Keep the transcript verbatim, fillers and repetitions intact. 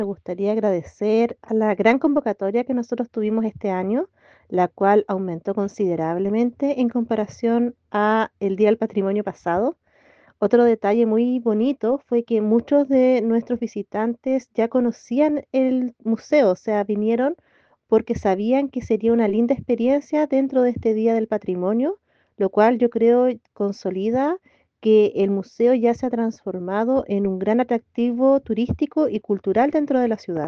Me gustaría agradecer a la gran convocatoria que nosotros tuvimos este año, la cual aumentó considerablemente en comparación a el Día del Patrimonio pasado. Otro detalle muy bonito fue que muchos de nuestros visitantes ya conocían el museo, o sea, vinieron porque sabían que sería una linda experiencia dentro de este Día del Patrimonio, lo cual yo creo consolida que el museo ya se ha transformado en un gran atractivo turístico y cultural dentro de la ciudad.